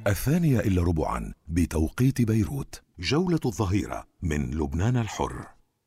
2:15 بتوقيت بيروت. جولة الظهيرة من لبنان الحر.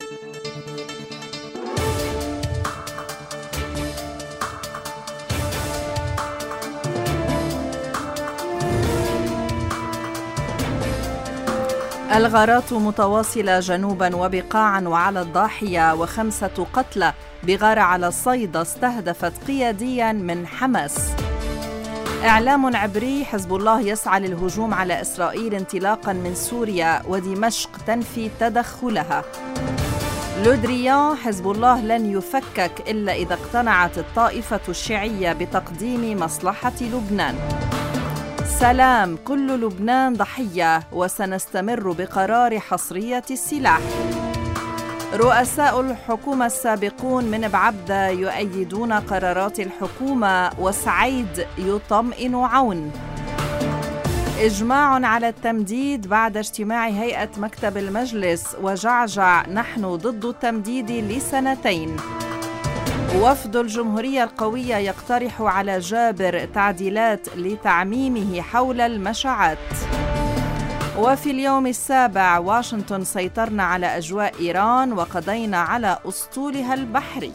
الغارات متواصلة جنوبا وبقاعا وعلى الضاحية، و5 قتلى بغارة على الصيدا استهدفت قياديا من حماس. إعلام عبري: حزب الله يسعى للهجوم على إسرائيل انطلاقا من سوريا، ودمشق تنفي تدخلها. لودريان: حزب الله لن يفكك إلا إذا اقتنعت الطائفة الشيعية بتقديم مصلحة لبنان. سلام: كل لبنان ضحية وسنستمر بقرار حصرية السلاح. رؤساء الحكومة السابقون من بعبدة يؤيدون قرارات الحكومة، وسعيد يطمئن عون. إجماع على التمديد بعد اجتماع هيئة مكتب المجلس، وجعجع: نحن ضد التمديد ل2 وفد الجمهورية القوية يقترح على جابر تعديلات لتعميمه حول المشاعات. وفي اليوم السابع: واشنطن: سيطرنا على أجواء إيران وقضينا على أسطولها البحري.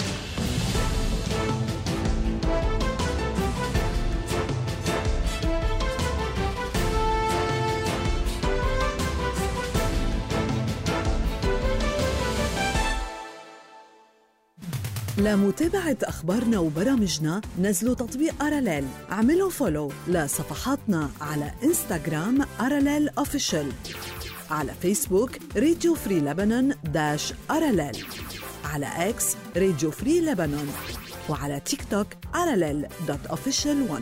لمتابعة أخبارنا وبرامجنا نزلوا تطبيق أراليل. اعملوا فولو لصفحاتنا على إنستغرام أراليل أوفيشل، على فيسبوك راديو فري لبنان -أراليل، على إكس راديو فري لبنان، وعلى تيك توك aralel.official1.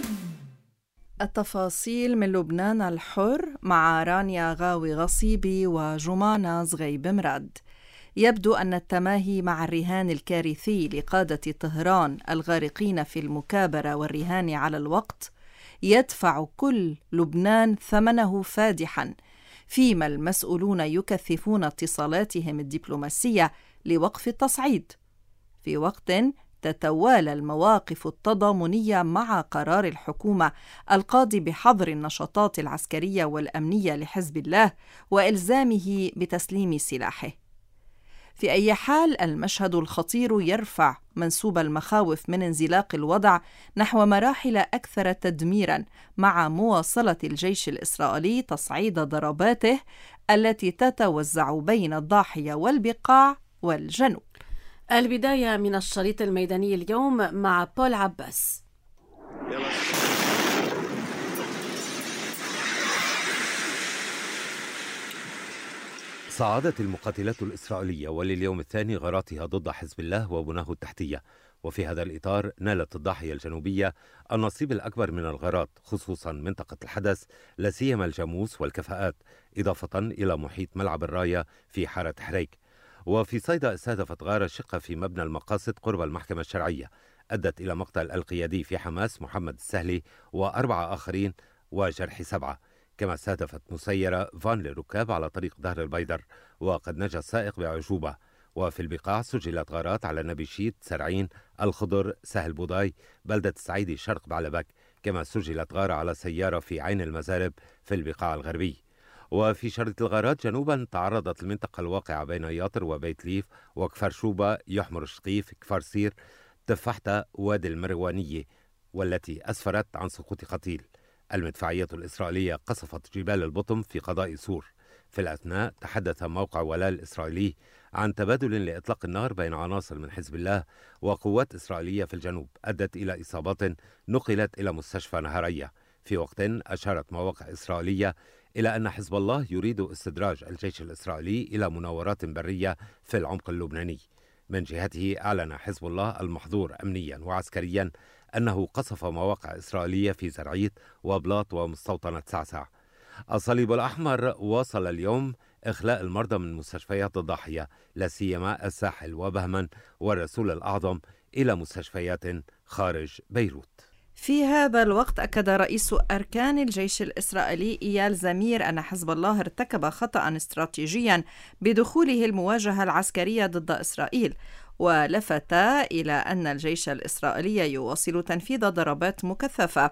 التفاصيل من لبنان الحر مع رانيا غاوي غصيبي وجمانة زغيب مراد. يبدو أن التماهي مع الرهان الكارثي لقادة طهران الغارقين في المكابرة والرهان على الوقت يدفع كل لبنان ثمنه فادحا، فيما المسؤولون يكثفون اتصالاتهم الدبلوماسية لوقف التصعيد، في وقت تتوالى المواقف التضامنية مع قرار الحكومة القاضي بحظر النشاطات العسكرية والأمنية لحزب الله وإلزامه بتسليم سلاحه. في أي حال، المشهد الخطير يرفع منسوب المخاوف من انزلاق الوضع نحو مراحل أكثر تدميراً، مع مواصلة الجيش الإسرائيلي تصعيد ضرباته التي تتوزع بين الضاحية والبقاع والجنوب. البداية من الشريط الميداني اليوم مع بول عباس. صعدت المقاتلات الإسرائيلية ولليوم الثاني غاراتها ضد حزب الله وبناه التحتية، وفي هذا الإطار نالت الضاحية الجنوبية النصيب الأكبر من الغارات، خصوصا منطقة الحدث، لا سيما الجاموس والكفاءات، إضافة إلى محيط ملعب الراية في حارة حريك. وفي صيدا استهدفت غارة شقة في مبنى المقاصد قرب المحكمة الشرعية، أدت إلى مقتل القيادي في حماس محمد السهلي و4 آخرين وجرح 7. كما استهدفت مسيرة فان للركاب على طريق ظهر البيدر، وقد نجا السائق بعجوبة. وفي البقاع سجلت غارات على نبيشيت، سرعين، الخضر، سهل بوضاي، بلدة السعيدي، شرق بعلبك. كما سجلت غارة على سيارة في عين المزارب في البقاع الغربي. وفي شريط الغارات جنوبا تعرضت المنطقة الواقعة بين ياطر وبيت ليف وكفر شوبة، يحمر الشقيف، كفر سير، تفحتة، وادي المروانية، والتي أسفرت عن سقوط قتيل. المدفعية الإسرائيلية قصفت جبال البطم في قضاء سور. في الأثناء تحدث موقع ولا الإسرائيلي عن تبادل لإطلاق النار بين عناصر من حزب الله وقوات إسرائيلية في الجنوب، أدت إلى إصابات نقلت إلى مستشفى نهارية. في وقت أشارت مواقع إسرائيلية إلى أن حزب الله يريد استدراج الجيش الإسرائيلي إلى مناورات برية في العمق اللبناني. من جهته أعلن حزب الله المحظور أمنيا وعسكريا أنه قصف مواقع إسرائيلية في زرعيت وبلاط ومستوطنة سعسع. الصليب الأحمر واصل اليوم إخلاء المرضى من مستشفيات الضاحية، لا سيما الساحل وبهمن والرسول الأعظم، إلى مستشفيات خارج بيروت. في هذا الوقت أكد رئيس أركان الجيش الإسرائيلي إيال زمير أن حزب الله ارتكب خطأ استراتيجيا بدخوله المواجهة العسكرية ضد إسرائيل، ولفت إلى أن الجيش الإسرائيلي يواصل تنفيذ ضربات مكثفة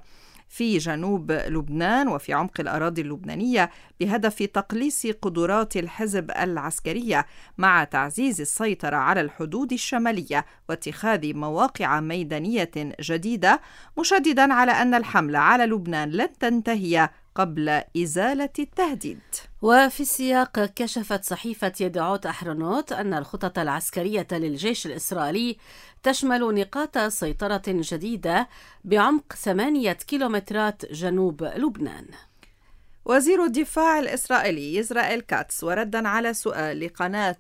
في جنوب لبنان وفي عمق الأراضي اللبنانية بهدف تقليص قدرات الحزب العسكرية مع تعزيز السيطرة على الحدود الشمالية واتخاذ مواقع ميدانية جديدة، مشددا على أن الحملة على لبنان لن تنتهي قبل إزالة التهديد. وفي السياق كشفت صحيفة يدعوت أحرنوت أن الخطط العسكرية للجيش الإسرائيلي تشمل نقاط سيطرة جديدة بعمق 8 كيلومترات جنوب لبنان. وزير الدفاع الإسرائيلي إسرائيل كاتس، وردا على سؤال لقناة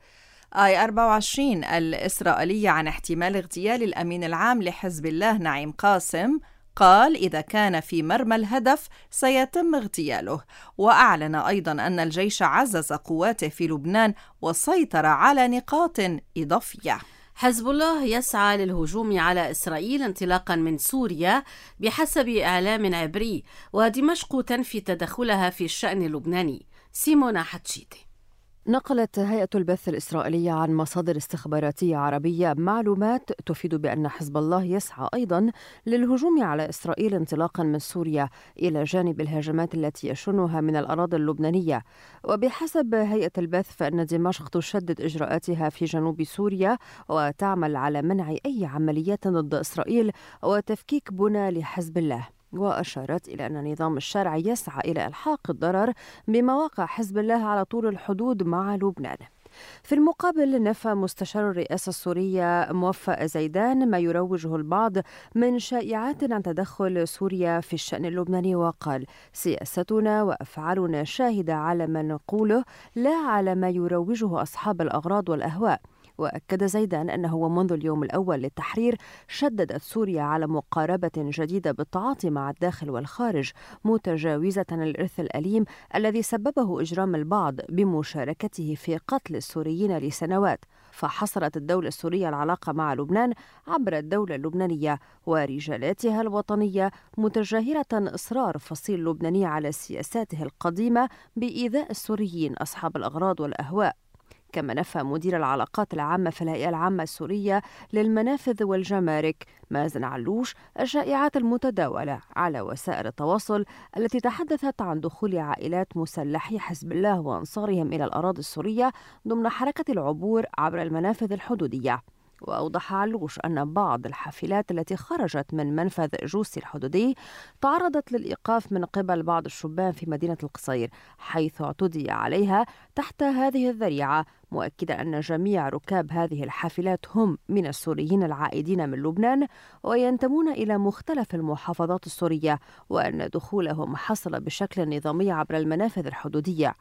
I24 الإسرائيلية عن احتمال اغتيال الأمين العام لحزب الله نعيم قاسم، قال إذا كان في مرمى الهدف سيتم اغتياله. وأعلن أيضا أن الجيش عزز قواته في لبنان وسيطر على نقاط إضافية. حزب الله يسعى للهجوم على إسرائيل انطلاقا من سوريا بحسب إعلام عبري، ودمشق تنفي تدخلها في الشأن اللبناني. سيمونا حتشيتي. نقلت هيئة البث الإسرائيلية عن مصادر استخباراتية عربية معلومات تفيد بأن حزب الله يسعى أيضا للهجوم على إسرائيل انطلاقا من سوريا إلى جانب الهجمات التي يشنها من الأراضي اللبنانية. وبحسب هيئة البث فإن دمشق تشدد إجراءاتها في جنوب سوريا وتعمل على منع أي عمليات ضد إسرائيل وتفكيك بنى لحزب الله. وأشارت إلى أن نظام الشرع يسعى إلى إلحاق الضرر بمواقع حزب الله على طول الحدود مع لبنان. في المقابل نفى مستشار الرئاسة السورية موفق زيدان ما يروجه البعض من شائعات عن تدخل سوريا في الشأن اللبناني، وقال سياستنا وأفعالنا شاهدة على ما نقوله لا على ما يروجه أصحاب الأغراض والأهواء. وأكد زيدان أنه منذ اليوم الأول للتحرير شددت سوريا على مقاربة جديدة بالتعاطي مع الداخل والخارج، متجاوزة الإرث الأليم الذي سببه إجرام البعض بمشاركته في قتل السوريين لسنوات. فحصرت الدولة السورية العلاقة مع لبنان عبر الدولة اللبنانية ورجالاتها الوطنية، متجاهرة إصرار فصيل لبناني على سياساته القديمة بإيذاء السوريين أصحاب الأغراض والأهواء. كما نفى مدير العلاقات العامة في الهيئة العامة السورية للمنافذ والجمارك مازن علوش الشائعات المتداولة على وسائل التواصل التي تحدثت عن دخول عائلات مسلحي حزب الله وأنصارهم إلى الأراضي السورية ضمن حركة العبور عبر المنافذ الحدودية. وأوضح علوش أن بعض الحافلات التي خرجت من منفذ جوسي الحدودي تعرضت للإيقاف من قبل بعض الشبان في مدينة القصير، حيث اعتدي عليها تحت هذه الذريعة، مؤكدا أن جميع ركاب هذه الحافلات هم من السوريين العائدين من لبنان وينتمون إلى مختلف المحافظات السورية، وأن دخولهم حصل بشكل نظامي عبر المنافذ الحدودية.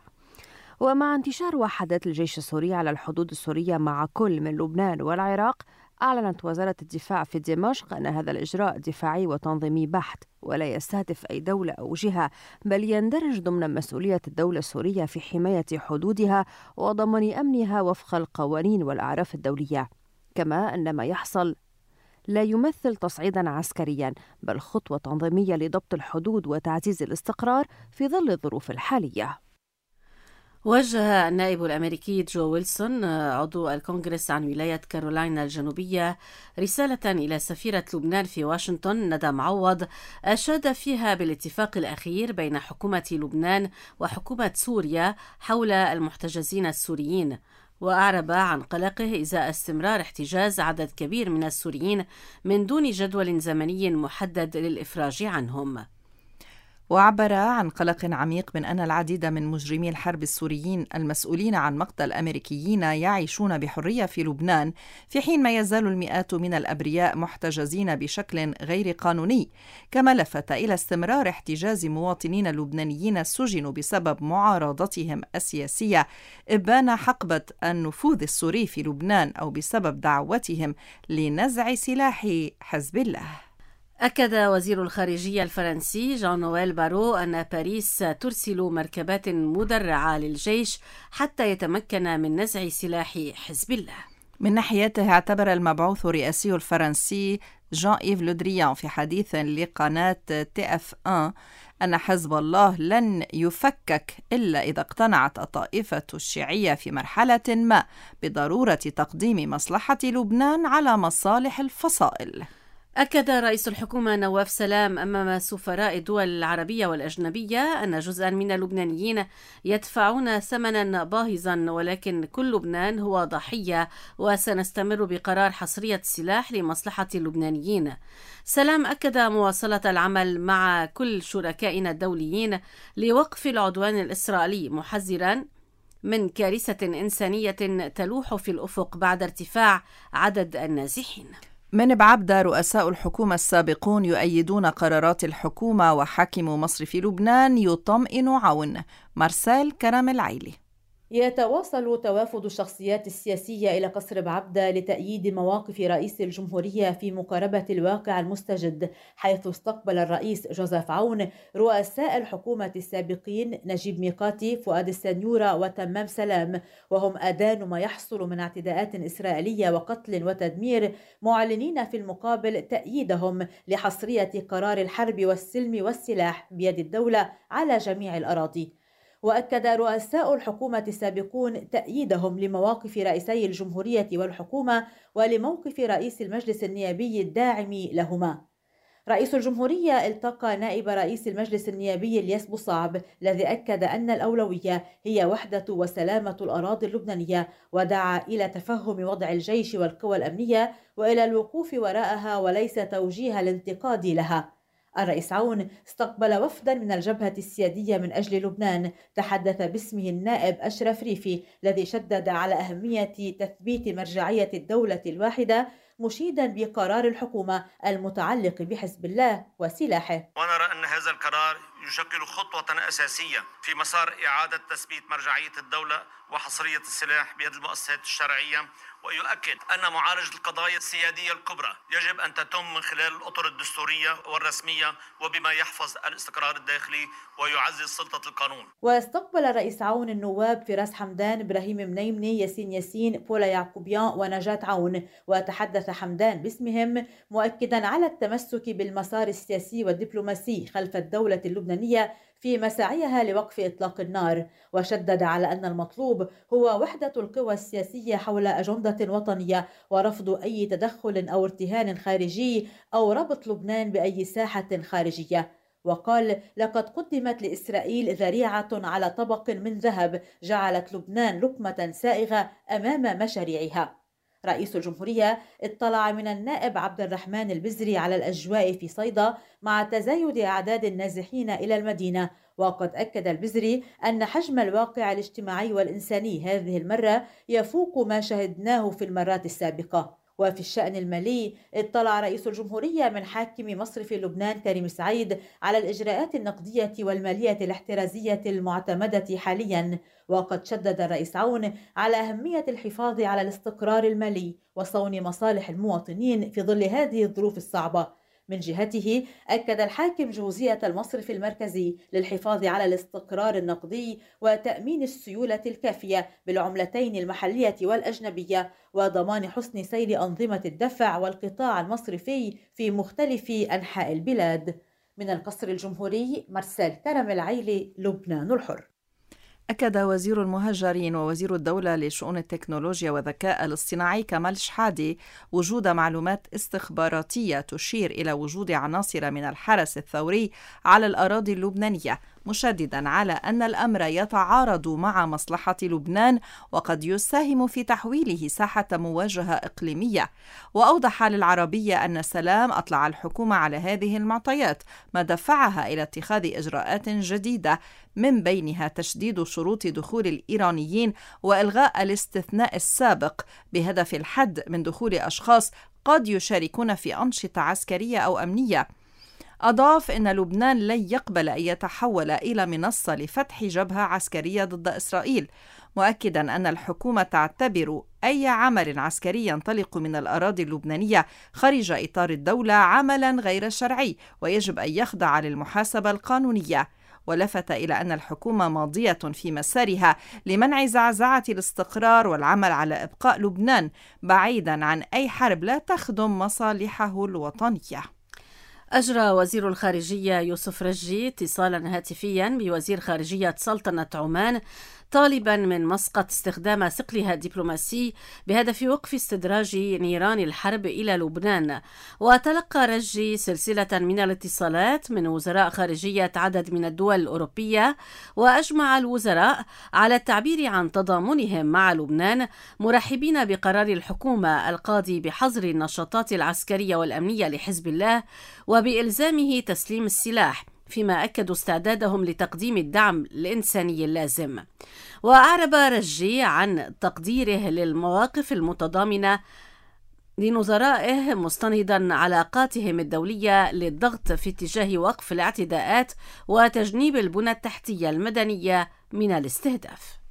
ومع انتشار وحدات الجيش السوري على الحدود السورية مع كل من لبنان والعراق، أعلنت وزارة الدفاع في دمشق أن هذا الإجراء دفاعي وتنظيمي بحت ولا يستهدف أي دولة أو جهة، بل يندرج ضمن مسؤولية الدولة السورية في حماية حدودها وضمان أمنها وفق القوانين والأعراف الدولية. كما أن ما يحصل لا يمثل تصعيدا عسكريا، بل خطوة تنظيمية لضبط الحدود وتعزيز الاستقرار في ظل الظروف الحالية. وجه النائب الأمريكي جو ويلسون عضو الكونغرس عن ولاية كارولاينا الجنوبية رسالة إلى سفيرة لبنان في واشنطن ندى معوض، أشاد فيها بالاتفاق الأخير بين حكومة لبنان وحكومة سوريا حول المحتجزين السوريين، وأعرب عن قلقه إزاء استمرار احتجاز عدد كبير من السوريين من دون جدول زمني محدد للإفراج عنهم. وعبر عن قلق عميق من أن العديد من مجرمي الحرب السوريين المسؤولين عن مقتل أمريكيين يعيشون بحرية في لبنان، في حين ما يزال المئات من الأبرياء محتجزين بشكل غير قانوني. كما لفت إلى استمرار احتجاز مواطنين لبنانيين سجنوا بسبب معارضتهم السياسية، إبان حقبة النفوذ السوري في لبنان أو بسبب دعوتهم لنزع سلاح حزب الله. أكد وزير الخارجية الفرنسي جان نويل بارو أن باريس ترسل مركبات مدرعة للجيش حتى يتمكن من نزع سلاح حزب الله. من ناحيته اعتبر المبعوث الرئاسي الفرنسي جان إيف لودريان في حديث لقناة TF1 أن حزب الله لن يفكك إلا إذا اقتنعت الطائفة الشيعية في مرحلة ما بضرورة تقديم مصلحة لبنان على مصالح الفصائل. أكد رئيس الحكومة نواف سلام أمام سفراء الدول العربية والأجنبية أن جزءا من اللبنانيين يدفعون ثمنا باهظا، ولكن كل لبنان هو ضحية، وسنستمر بقرار حصرية السلاح لمصلحة اللبنانيين. سلام أكد مواصلة العمل مع كل شركائنا الدوليين لوقف العدوان الإسرائيلي، محذرا من كارثة إنسانية تلوح في الأفق بعد ارتفاع عدد النازحين. من بعبدة رؤساء الحكومة السابقون يؤيدون قرارات الحكومة، وحاكم مصرف لبنان يطمئن عون. مارسيل كرم العيلي. يتواصل توافد الشخصيات السياسية إلى قصر بعبدة لتأييد مواقف رئيس الجمهورية في مقاربة الواقع المستجد، حيث استقبل الرئيس جوزيف عون رؤساء الحكومة السابقين نجيب ميقاتي، فؤاد السنيورة وتمام سلام، وهم أدانوا ما يحصل من اعتداءات إسرائيلية وقتل وتدمير، معلنين في المقابل تأييدهم لحصرية قرار الحرب والسلم والسلاح بيد الدولة على جميع الأراضي. وأكد رؤساء الحكومة السابقون تأييدهم لمواقف رئيسي الجمهورية والحكومة ولموقف رئيس المجلس النيابي الداعم لهما. رئيس الجمهورية التقى نائب رئيس المجلس النيابي الياس بوصعب، الذي أكد أن الأولوية هي وحدة وسلامة الأراضي اللبنانية، ودعا إلى تفهم وضع الجيش والقوى الأمنية وإلى الوقوف وراءها وليس توجيه الانتقاد لها. الرئيس عون استقبل وفدا من الجبهة السيادية من أجل لبنان، تحدث باسمه النائب أشرف ريفي، الذي شدد على أهمية تثبيت مرجعية الدولة الواحدة، مشيدا بقرار الحكومة المتعلق بحزب الله وسلاحه. ونرى أن هذا القرار يشكل خطوة أساسية في مسار إعادة تثبيت مرجعية الدولة وحصرية السلاح بيد المؤسسات الشرعية، ويؤكد أن معالجة القضايا السيادية الكبرى يجب أن تتم من خلال الأطر الدستورية والرسمية، وبما يحفظ الاستقرار الداخلي ويعزز سلطة القانون. واستقبل الرئيس عون النواب فراس حمدان، إبراهيم منيمني، ياسين، بولا يعقوبيان ونجاة عون، وتحدث حمدان باسمهم مؤكدا على التمسك بالمسار السياسي والدبلوماسي خلف الدولة اللبنانية في مساعيها لوقف إطلاق النار، وشدد على أن المطلوب هو وحدة القوى السياسية حول أجندة وطنية، ورفض أي تدخل أو ارتهان خارجي أو ربط لبنان بأي ساحة خارجية. وقال: لقد قدمت لإسرائيل ذريعة على طبق من ذهب جعلت لبنان لقمة سائغة أمام مشاريعها. رئيس الجمهورية اطلع من النائب عبد الرحمن البزري على الأجواء في صيدا مع تزايد أعداد النازحين إلى المدينة، وقد أكد البزري أن حجم الواقع الاجتماعي والإنساني هذه المرة يفوق ما شهدناه في المرات السابقة. وفي الشأن المالي اطلع رئيس الجمهورية من حاكم مصرف لبنان كريم سعيد على الإجراءات النقدية والمالية الاحترازية المعتمدة حاليا، وقد شدد الرئيس عون على أهمية الحفاظ على الاستقرار المالي وصون مصالح المواطنين في ظل هذه الظروف الصعبة. من جهته أكد الحاكم جوزية المصرف المركزي للحفاظ على الاستقرار النقدي وتأمين السيولة الكافية بالعملتين المحلية والأجنبية، وضمان حسن سير أنظمة الدفع والقطاع المصرفي في مختلف أنحاء البلاد. من القصر الجمهوري، مارسيل كرم العيلي، لبنان الحر. أكد وزير المهاجرين ووزير الدولة لشؤون التكنولوجيا والذكاء الاصطناعي كمال شحادي وجود معلومات استخباراتية تشير إلى وجود عناصر من الحرس الثوري على الأراضي اللبنانية، مشددا على أن الأمر يتعارض مع مصلحة لبنان وقد يساهم في تحويله ساحة مواجهة إقليمية. وأوضح للعربية أن سلام أطلع الحكومة على هذه المعطيات، ما دفعها إلى اتخاذ إجراءات جديدة، من بينها تشديد شروط دخول الإيرانيين وإلغاء الاستثناء السابق بهدف الحد من دخول أشخاص قد يشاركون في أنشطة عسكرية أو أمنية. أضاف أن لبنان لن يقبل أن يتحول إلى منصة لفتح جبهة عسكرية ضد إسرائيل، مؤكدا أن الحكومة تعتبر أي عمل عسكري ينطلق من الأراضي اللبنانية خارج إطار الدولة عملا غير شرعي ويجب أن يخضع للمحاسبة القانونية. ولفت إلى أن الحكومة ماضية في مسارها لمنع زعزعة الاستقرار والعمل على إبقاء لبنان بعيدا عن أي حرب لا تخدم مصالحه الوطنية. أجرى وزير الخارجية يوسف رجي اتصالا هاتفيا بوزير خارجية سلطنة عمان طالبا من مسقط استخدام ثقلها الدبلوماسي بهدف وقف استدراج نيران الحرب إلى لبنان. وتلقى رجي سلسلة من الاتصالات من وزراء خارجية عدد من الدول الأوروبية، وأجمع الوزراء على التعبير عن تضامنهم مع لبنان، مرحبين بقرار الحكومة القاضي بحظر النشاطات العسكرية والأمنية لحزب الله وبإلزامه تسليم السلاح، فيما أكدوا استعدادهم لتقديم الدعم الإنساني اللازم. وأعرب رجي عن تقديره للمواقف المتضامنة لنظرائه، مستنهضا علاقاتهم الدولية للضغط في اتجاه وقف الاعتداءات وتجنيب البنى التحتية المدنية من الاستهداف.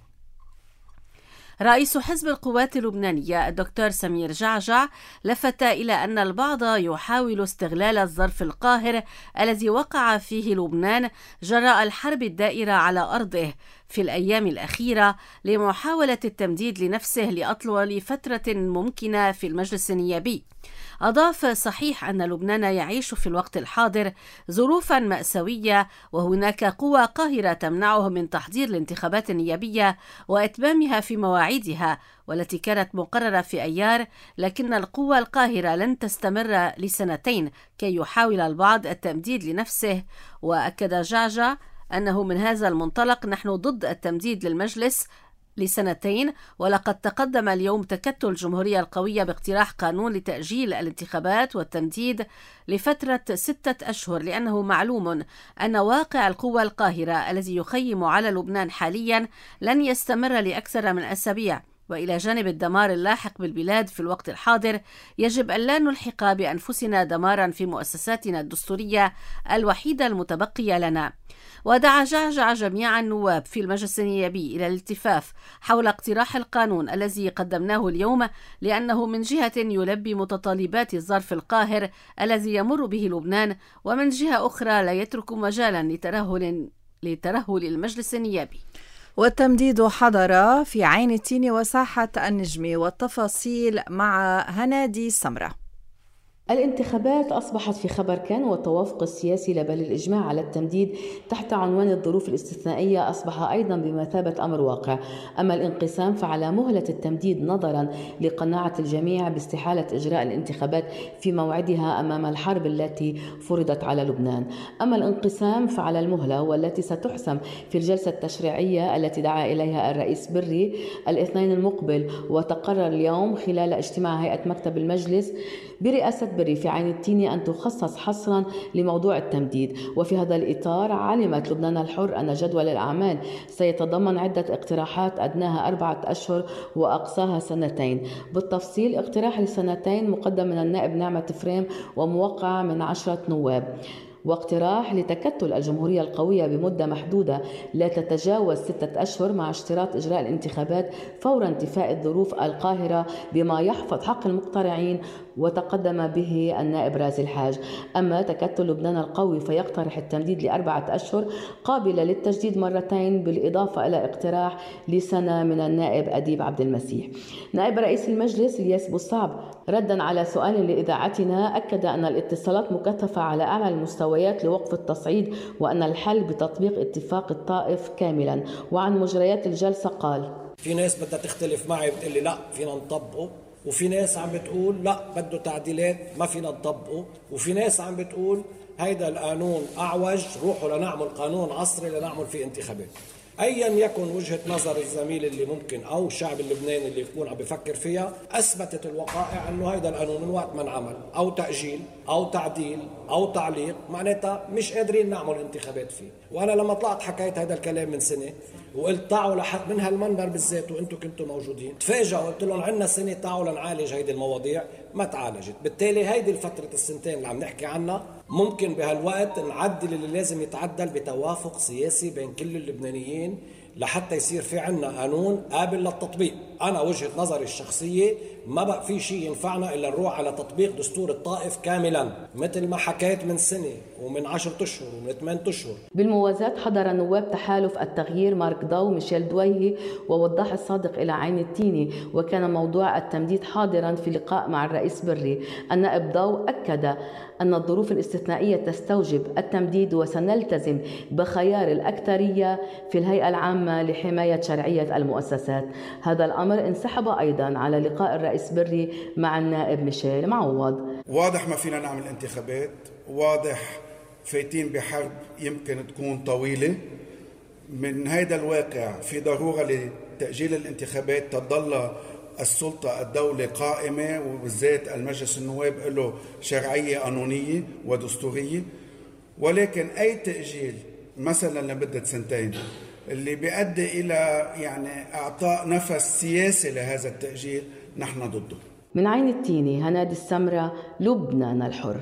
رئيس حزب القوات اللبنانية الدكتور سمير جعجع لفت إلى أن البعض يحاول استغلال الظرف القاهر الذي وقع فيه لبنان جراء الحرب الدائرة على أرضه في الأيام الأخيرة لمحاولة التمديد لنفسه لأطول فترة ممكنة في المجلس النيابي. أضاف: صحيح أن لبنان يعيش في الوقت الحاضر ظروفا مأساوية، وهناك قوى قاهرة تمنعه من تحضير الانتخابات النيابية وإتمامها في مواعيدها والتي كانت مقررة في أيار، لكن القوى القاهرة لن تستمر لسنتين كي يحاول البعض التمديد لنفسه. وأكد جعجع أنه من هذا المنطلق نحن ضد التمديد للمجلس لسنتين، ولقد تقدم اليوم تكتل الجمهورية القوية باقتراح قانون لتأجيل الانتخابات والتمديد لفترة 6 أشهر، لأنه معلوم أن واقع القوى القاهرة الذي يخيم على لبنان حاليا لن يستمر لأكثر من أسابيع. وإلى جانب الدمار اللاحق بالبلاد في الوقت الحاضر، يجب أن لا نلحق بأنفسنا دمارا في مؤسساتنا الدستورية الوحيدة المتبقية لنا. ودعا جعجع جميع النواب في المجلس النيابي إلى الالتفاف حول اقتراح القانون الذي قدمناه اليوم، لأنه من جهة يلبي متطلبات الظرف القاهر الذي يمر به لبنان، ومن جهة أخرى لا يترك مجالا لترهل المجلس النيابي. والتمديد حضر في عين التين وساحة النجم، والتفاصيل مع هنادي سمرة. الانتخابات أصبحت في خبر كان، والتوافق السياسي لبل الإجماع على التمديد تحت عنوان الظروف الاستثنائية أصبح أيضا بمثابة أمر واقع. أما الانقسام فعلى مهلة التمديد نظرا لقناعة الجميع باستحالة إجراء الانتخابات في موعدها أمام الحرب التي فرضت على لبنان. أما الانقسام فعلى المهلة، والتي ستحسم في الجلسة التشريعية التي دعا إليها الرئيس بري الاثنين المقبل، وتقرر اليوم خلال اجتماع هيئة مكتب المجلس برئاسة بري في عين التين أن تخصص حصرا لموضوع التمديد. وفي هذا الإطار علمت لبنان الحر أن جدول الأعمال سيتضمن عدة اقتراحات أدناها 4 أشهر وأقصاها 2 سنين. بالتفصيل، اقتراح ل2 مقدم من النائب نعمة فريم وموقع من 10 نواب، واقتراح لتكتل الجمهورية القوية بمدة محدودة لا تتجاوز 6 أشهر مع اشتراط إجراء الانتخابات فور انتفاء الظروف القاهرة بما يحفظ حق المقترعين، وتقدم به النائب رازي الحاج. أما تكتل لبنان القوي فيقترح التمديد ل4 أشهر قابلة للتجديد 2 بالإضافة إلى اقتراح لسنة من النائب أديب عبد المسيح. نائب رئيس المجلس الياس بوصعب ردا على سؤال لإذاعتنا أكد أن الاتصالات مكثفة على أعلى المستويات لوقف التصعيد، وأن الحل بتطبيق اتفاق الطائف كاملا. وعن مجريات الجلسة قال: في ناس بدها تختلف معي بتقول لي لا فينا نطبقه، وفي ناس عم بتقول لا بده تعديلات ما فينا نطبقه، وفي ناس عم بتقول هيدا القانون أعوج روحوا لنعمل قانون عصري لنعمل فيه انتخابات. أيا يكن وجهة نظر الزميل اللي ممكن أو الشعب اللبناني اللي يكون عم بفكر فيها، أثبتت الوقائع أنه هيدا القانون من وقت ما انعمل أو تأجيل أو تعديل أو تعليق معناتها مش قادرين نعمل انتخابات فيه. وأنا لما طلعت حكيت هيدا الكلام من سنة وقلت تعوا من هالمنبر بالذات وانتم كنتوا موجودين، تفاجئوا قلت لهم عندنا سنة تعوا لنعالج هيدي المواضيع، ما تعالجت. بالتالي هيدي الفترة السنتين اللي عم نحكي عنها ممكن بهالوقت نعدل اللي لازم يتعدل بتوافق سياسي بين كل اللبنانيين لحتى يصير في عنا قانون قابل للتطبيق. أنا وجهة نظري الشخصية ما بقى في شيء ينفعنا إلا نروح على تطبيق دستور الطائف كاملا مثل ما حكيت من سنة ومن 10 أشهر ومن 8 أشهر. بالموازاة حضر نواب تحالف التغيير مارك ضو ميشيل دويهي ووضاح الصادق إلى عين التيني، وكان موضوع التمديد حاضرا في لقاء مع الرئيس بري. النائب ضو أكد أن الظروف الاستثنائية تستوجب التمديد، وسنلتزم بخيار الأكثرية في الهيئة العامة لحماية شرعية المؤسسات. هذا الأمر انسحب أيضا على لقاء الرئيس بري مع النائب ميشيل معوض. واضح ما فينا نعمل انتخابات، واضح فايتين بحرب يمكن تكون طويلة. من هذا الواقع في ضرورة لتأجيل الانتخابات تظل السلطة الدولة قائمة، وبالذات المجلس النواب له شرعية قانونية ودستورية. ولكن أي تأجيل مثلا لمدة سنتين اللي بيؤدي إلى إعطاء نفس سياسي لهذا التأجيل نحن ضده. من عين التيني، هنادي السمرة، لبنان الحر.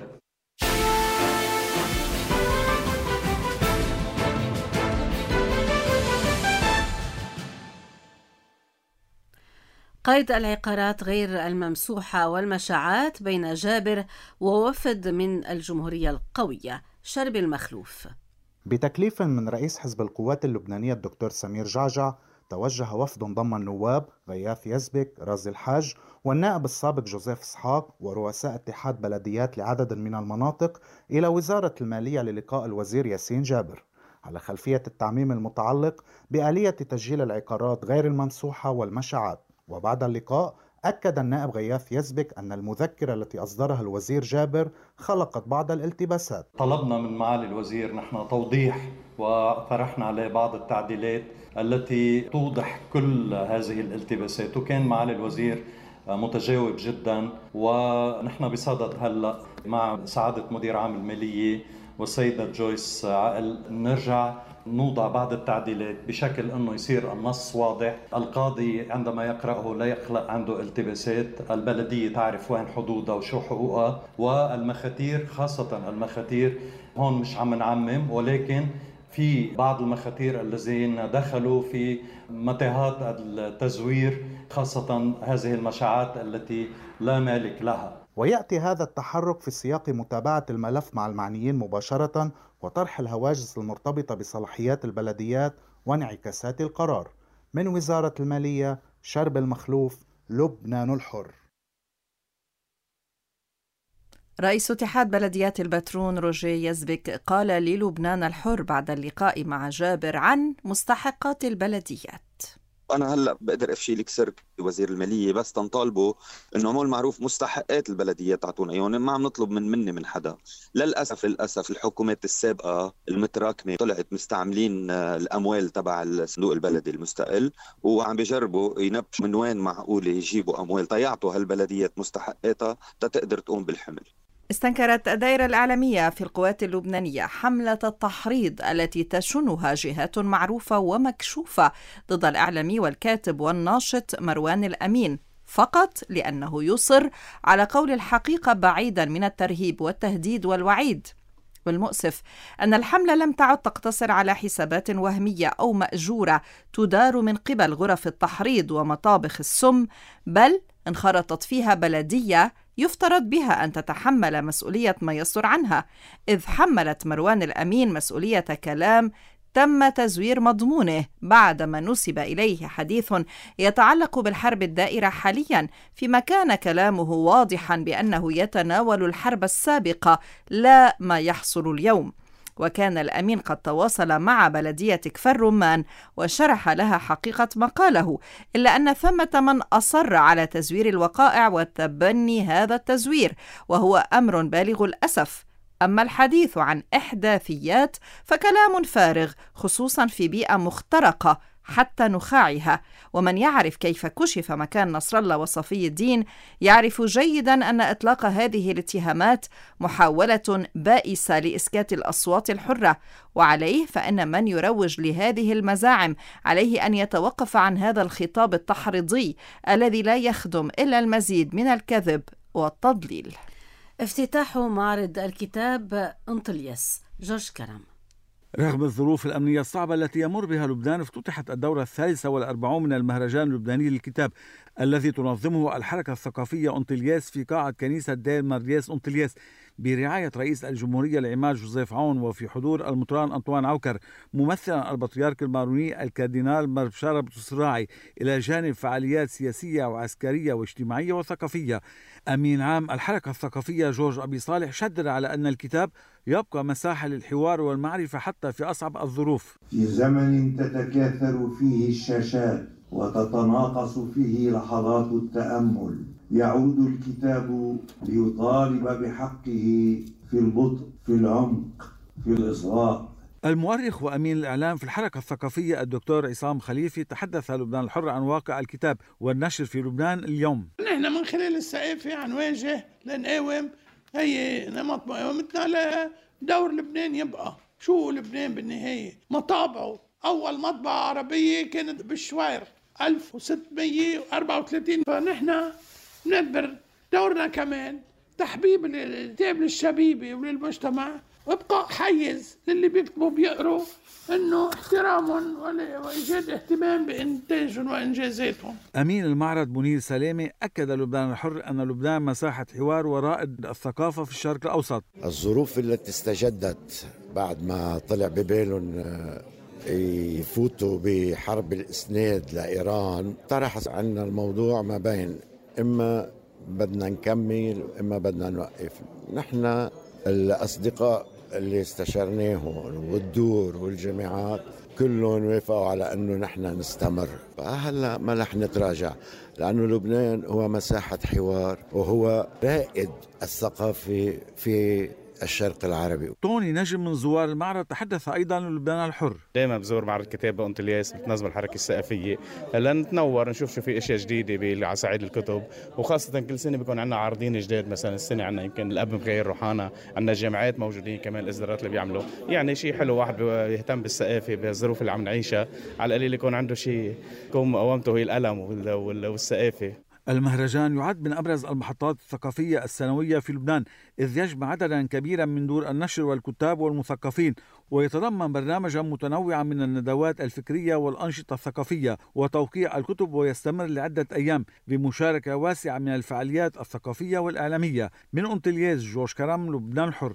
قيد العقارات غير الممسوحة والمشاعات بين جابر ووفد من الجمهورية القوية. شرب المخلوف. بتكليف من رئيس حزب القوات اللبنانية الدكتور سمير جعجع، توجه وفد ضم النواب غياث يزبك، رازي الحاج، والنائب السابق جوزيف إسحاق، ورؤساء اتحاد بلديات لعدد من المناطق إلى وزارة المالية للقاء الوزير ياسين جابر على خلفية التعميم المتعلق بآلية تسجيل العقارات غير الممسوحة والمشاعات. وبعد اللقاء أكد النائب غياث يزبك أن المذكرة التي أصدرها الوزير جابر خلقت بعض الالتباسات. طلبنا من معالي الوزير نحن توضيح وطرحنا عليه بعض التعديلات التي توضح كل هذه الالتباسات، وكان معالي الوزير متجاوب جدا. ونحن بصدد هلأ مع سعادة مدير عام المالية والسيدة جويس عقل نرجع نوضع بعض التعديلات بشكل أنه يصير النص واضح، القاضي عندما يقرأه لا يخلق عنده التباسات، البلدية تعرف وين حدودها وشو حقوقها، والمخاتير خاصة المخاتير هون مش عم نعمم، ولكن في بعض المخاتير الذين دخلوا في متاهات التزوير، خاصة هذه المشاعات التي لا مالك لها. ويأتي هذا التحرك في سياق متابعة الملف مع المعنيين مباشرة وطرح الهواجس المرتبطة بصلاحيات البلديات وانعكاسات القرار. من وزارة المالية، شرب المخلوف، لبنان الحر. رئيس اتحاد بلديات البترون روجيه يزبك قال للبنان الحر بعد اللقاء مع جابر عن مستحقات البلديات: أنا هلأ بقدر أفشي لك سر وزير المالية، بس تنطالبوا إنه مو المعروف مستحقات البلدية تعطونا إياهم، ما عم نطلب من حدا. للأسف الحكومات السابقة المتراكمة طلعت مستعملين الأموال تبع الصندوق البلدي المستقل، وعم بيجربوا ينبشوا من وين معقول يجيبوا أموال تيعطوا هالبلديات مستحقاتها تقدر تقوم بالحمل. استنكرت الدائرة الإعلامية في القوات اللبنانية حملة التحريض التي تشنها جهات معروفة ومكشوفة ضد الإعلامي والكاتب والناشط مروان الأمين، فقط لأنه يصر على قول الحقيقة بعيدا من الترهيب والتهديد والوعيد. والمؤسف أن الحملة لم تعد تقتصر على حسابات وهمية أو مأجورة تدار من قبل غرف التحريض ومطابخ السم، بل انخرطت فيها بلدية يفترض بها أن تتحمل مسؤولية ما يصدر عنها، إذ حملت مروان الأمين مسؤولية كلام تم تزوير مضمونه بعدما نسب إليه حديث يتعلق بالحرب الدائرة حاليا، فيما كان كلامه واضحا بأنه يتناول الحرب السابقة لا ما يحصل اليوم. وكان الأمين قد تواصل مع بلدية كفر رمان وشرح لها حقيقة ما قاله، إلا أن ثمة من أصر على تزوير الوقائع وتبني هذا التزوير، وهو أمر بالغ الأسف. أما الحديث عن إحداثيات فكلام فارغ، خصوصا في بيئة مخترقة حتى نخاعها. ومن يعرف كيف كشف مكان نصر الله وصفي الدين يعرف جيدا أن إطلاق هذه الاتهامات محاولة بائسة لإسكات الأصوات الحرة، وعليه فإن من يروج لهذه المزاعم عليه أن يتوقف عن هذا الخطاب التحريضي الذي لا يخدم إلا المزيد من الكذب والتضليل. افتتاح معرض الكتاب أنطلياس. جورج كرم. رغم الظروف الأمنية الصعبة التي يمر بها لبنان، افتتحت الدورة 43 من المهرجان اللبناني للكتاب الذي تنظمه الحركة الثقافية أنطلياس في قاعة كنيسة دير مارياس أنطلياس برعاية رئيس الجمهورية العماد جوزيف عون وفي حضور المطران أنطوان عوكر ممثلا البطريرك الماروني الكاردينال بشارة بوتسراعي، إلى جانب فعاليات سياسية وعسكرية واجتماعية وثقافية. أمين عام الحركة الثقافية جورج أبي صالح شدد على أن الكتاب يبقى مساحة للحوار والمعرفة حتى في أصعب الظروف. في زمن تتكاثر فيه الشاشات وتتناقص فيه لحظات التأمل، يعود الكتاب ليطالب بحقه في البطء، في العمق، في الإصغاء. المؤرخ وأمين الإعلام في الحركة الثقافية الدكتور عصام خليفي تحدث لبنان الحر عن واقع الكتاب والنشر في لبنان اليوم. نحن من خلال الثقافة عنواجه لنقاوم هي نمط مقاومتنا لدور لبنان يبقى. شو لبنان بالنهاية؟ مطابعه أول مطبعة عربية كانت بالشوير 1634، فنحن نعتبر دورنا كمان تحبيب الكتاب للشبيبة وللمجتمع، وابقى حيز للي بيكتبوا بيقروا انه احترامهم وايجاد اهتمام بانتاجهم وانجازاتهم. امين المعرض منير سلامه اكد لبنان الحر ان لبنان مساحه حوار ورائد الثقافه في الشرق الاوسط. الظروف التي استجدت بعد ما طلع ببالهم يفوتوا بحرب الاسناد لايران طرح عنا الموضوع ما بين اما بدنا نكمل واما بدنا نوقف. نحن الاصدقاء اللي استشرناهم والدور والجامعات كلهم وافقوا على انه نحن نستمر، فهلا ما رح نتراجع، لانه لبنان هو مساحه حوار وهو رائد الثقافي في الشرق العربي. طوني نجم من زوار المعرض تحدث ايضا للبنان الحر. دائما بزور معرض الكتاب بقنت الياس بتنظم الحركه الثقافيه لنتنور نشوف شو في اشياء جديده على صعيد الكتب، وخاصه كل سنه بيكون عندنا عارضين جداد. مثلا السنه عندنا يمكن الاب مغير روحانا، عندنا جامعات موجودين كمان الاصدارات اللي بيعملوا، يعني شيء حلو واحد يهتم بالثقافه بالظروف اللي عم نعيشها، على القليل يكون عنده شيء يكون مقاومته هي القلم والثقافه. المهرجان يعد من أبرز المحطات الثقافية السنوية في لبنان، إذ يجمع عددا كبيرا من دور النشر والكتاب والمثقفين، ويتضمن برنامجا متنوعا من الندوات الفكرية والأنشطة الثقافية وتوقيع الكتب، ويستمر لعدة أيام بمشاركة واسعة من الفعاليات الثقافية والإعلامية. من أنطلياس جورج كرم، لبنان الحر.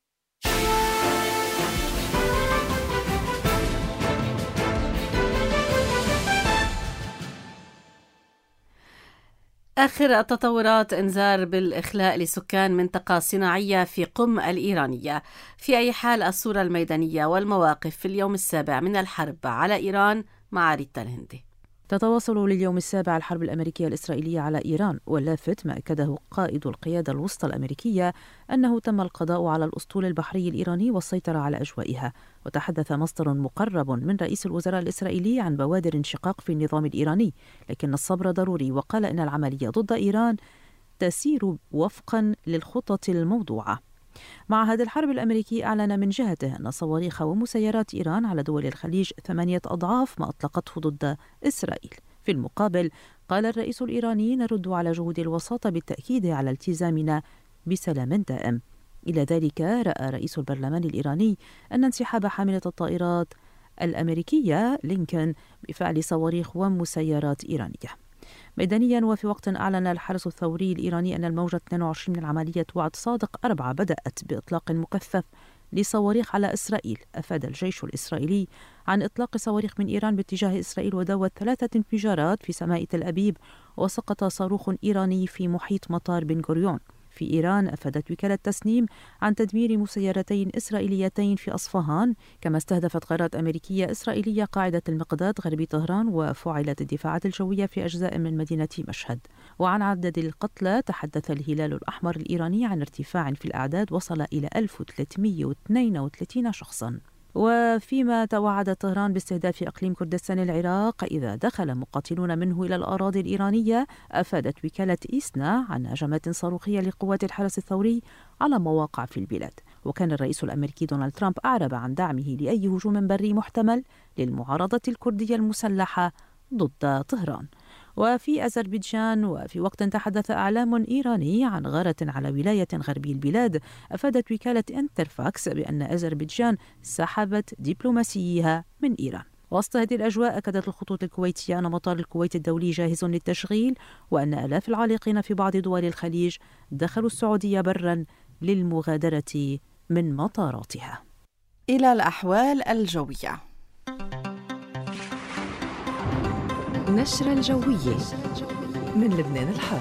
آخر التطورات: إنذار بالإخلاء لسكان منطقة صناعية في قم الإيرانية. في أي حال الصورة الميدانية والمواقف في اليوم السابع من الحرب على إيران مع ريتا الهندي. تتواصل لليوم السابع الحرب الأمريكية الإسرائيلية على إيران، واللافت ما أكده قائد القيادة الوسطى الأمريكية أنه تم القضاء على الأسطول البحري الإيراني والسيطرة على أجوائها. وتحدث مصدر مقرب من رئيس الوزراء الإسرائيلي عن بوادر انشقاق في النظام الإيراني، لكن الصبر ضروري، وقال إن العملية ضد إيران تسير وفقا للخطط الموضوعة. معهد الحرب الأمريكي أعلن من جهته أن صواريخ ومسيرات إيران على دول الخليج 8 أضعاف ما أطلقته ضد إسرائيل. في المقابل قال الرئيس الإيراني: نرد على جهود الوساطة بالتأكيد على التزامنا بسلام دائم. إلى ذلك رأى رئيس البرلمان الإيراني أن انسحاب حاملة الطائرات الأمريكية لينكن بفعل صواريخ ومسيرات إيرانية. ميدانيا، وفي وقت أعلن الحرس الثوري الإيراني أن الموجة 22 من عملية وعد صادق 4 بدأت بإطلاق مكثف لصواريخ على إسرائيل. أفاد الجيش الإسرائيلي عن إطلاق صواريخ من إيران باتجاه إسرائيل، ودوت 3 انفجارات في سماء تل أبيب، وسقط صاروخ إيراني في محيط مطار بن غوريون. في إيران أفادت وكالة تسنيم عن تدمير مسيرتين إسرائيليتين في أصفهان، كما استهدفت غارات أمريكية إسرائيلية قاعدة المقداد غربي طهران، وفعلت الدفاعات الجوية في أجزاء من مدينة مشهد. وعن عدد القتلى تحدث الهلال الأحمر الإيراني عن ارتفاع في الأعداد وصل إلى 1332 شخصاً. وفيما توعد طهران باستهداف إقليم كردستان العراق إذا دخل مقاتلون منه إلى الأراضي الإيرانية، أفادت وكالة إيسنا عن هجمات صاروخية لقوات الحرس الثوري على مواقع في البلاد. وكان الرئيس الأمريكي دونالد ترامب أعرب عن دعمه لأي هجوم بري محتمل للمعارضة الكردية المسلحة ضد طهران. وفي أذربيجان، وفي وقت تحدث أعلام إيراني عن غارة على ولاية غربي البلاد، أفادت وكالة انترفاكس بأن أذربيجان سحبت دبلوماسيها من إيران. وسط هذه الأجواء أكدت الخطوط الكويتية أن مطار الكويت الدولي جاهز للتشغيل، وأن آلاف العالقين في بعض دول الخليج دخلوا السعودية برا للمغادرة من مطاراتها. إلى الأحوال الجوية. نشرة الجوية من لبنان الحر.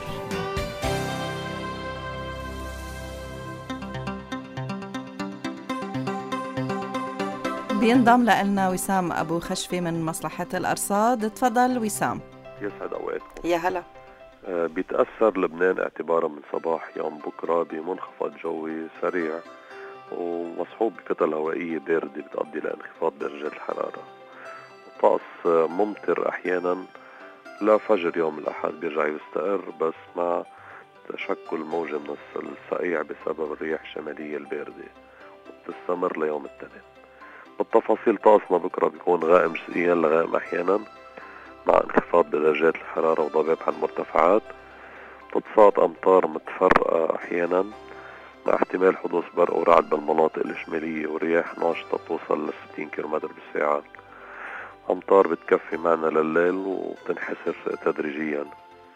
بينضم لنا وسام أبو خشفي من مصلحة الأرصاد. تفضل وسام. يسعد أوقاتكم. يا هلا. بيتأثر لبنان اعتبارا من صباح يوم بكرة بمنخفض جوي سريع ومصحوب بكتل هوائية باردة بتؤدي لانخفاض درجات الحرارة. طقس ممطر أحيانا لفجر يوم الأحد بيرجع يستقر، بس مع تشكل موجة من الصقيع بسبب الرياح الشمالية الباردة وبتستمر ليوم الاثنين. بالتفاصيل طقسنا بكرة بيكون غائم جزئيا لغائم أحيانا مع انخفاض بدرجات الحرارة وضباب على المرتفعات. تتساقط أمطار متفرقة أحيانا مع احتمال حدوث برق ورعد بالمناطق الشمالية ورياح ناشطة توصل ل 60 كم بالساعة. أمطار بتكفي معنا لليل وبتنحسر تدريجيا.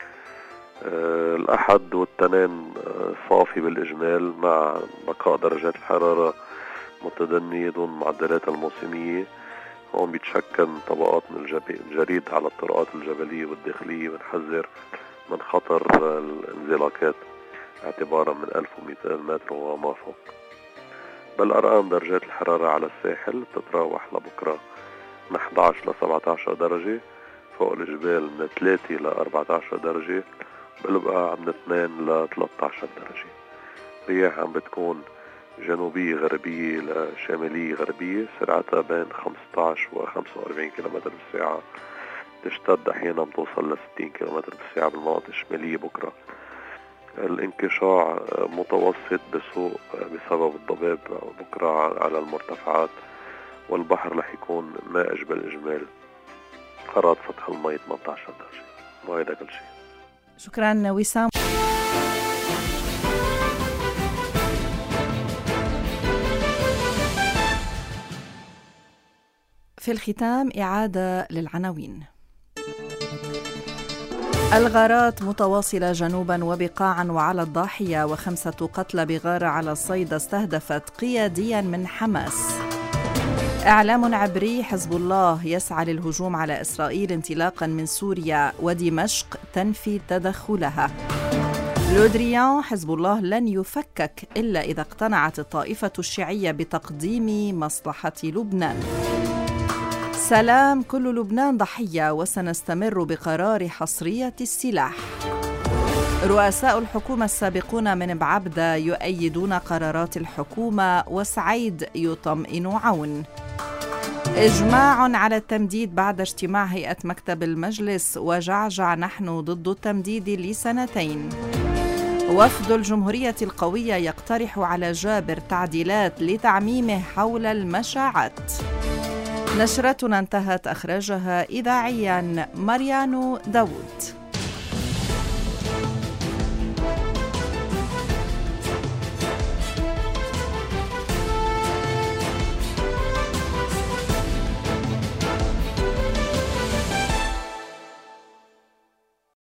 الأحد والتنين صافي بالإجمال مع بقاء درجات الحرارة متدنية دون المعدلات الموسمية. هون بيتشكل طبقات من الجريد على الطرقات الجبلية والداخلية، بنحذر من خطر الانزلاقات اعتبارا من 1200 متر وما فوق. بالأرقام درجات الحرارة على الساحل بتتراوح لبكرة من 11 ل 17 درجة، فوق الجبال من 3 ل 14 درجة، بالبقاع من 2 ل 13 درجة. رياح عم بتكون جنوبية غربية لشمالية غربية سرعتها بين 15 و 45 كم بالساعة، تشتد أحيانا بتوصل ل 60 كم بالساعة بالمناطق الشمالية بكرة. الانكشاع متوسط بسوء بسبب الضباب بكرة على المرتفعات، والبحر رح يكون نائج بالإجمال. قرارات سطح المي 18 درجة. وهذا كل شيء. شكرا وسام. في الختام إعادة للعناوين. الغارات متواصلة جنوبا وبقاعا وعلى الضاحية، و5 قتلى بغارة على الصيدا استهدفت قياديا من حماس. إعلام عبري: حزب الله يسعى للهجوم على إسرائيل انطلاقا من سوريا، ودمشق تنفي تدخلها. لودريان: حزب الله لن يفكك إلا إذا اقتنعت الطائفة الشيعية بتقديم مصلحة لبنان. سلام: كل لبنان ضحية وسنستمر بقرار حصرية السلاح. رؤساء الحكومة السابقون من بعبدة يؤيدون قرارات الحكومة، وسعيد يطمئن عون. إجماع على التمديد بعد اجتماع هيئة مكتب المجلس، وجعجع: نحن ضد التمديد ل2 وفد الجمهورية القوية يقترح على جابر تعديلات لتعميمه حول المشاعات. نشرتنا انتهت. أخرجها إذاعيا مريانو داوود.